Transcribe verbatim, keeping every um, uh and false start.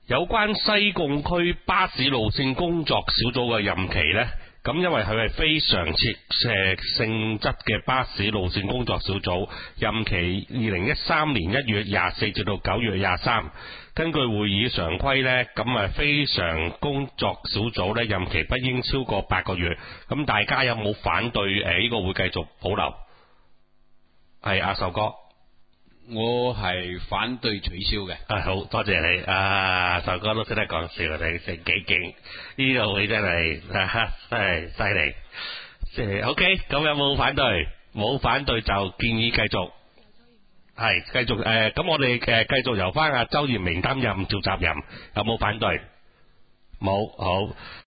有關西貢區巴士路線工作小組嘅任期呢，咁因為佢係非常設誒性質嘅巴士路線工作小組，任期二零一三年一月廿四至到九月廿三。根據會議常規呢，咁啊非常工作小組呢任期不應超過八個月。咁大家有冇反對誒呢個會繼續保留？係阿壽哥。 我係反對取消嘅。 啊，好多謝你，啊，壽哥都識得講笑，你成幾勁，呢個會真係啊，真係犀利。即係 OK，咁有冇反對？冇反對就建議繼續，係繼續誒，咁、呃、我哋誒繼續由翻阿周賢明擔任召集人，有冇反對？冇，好。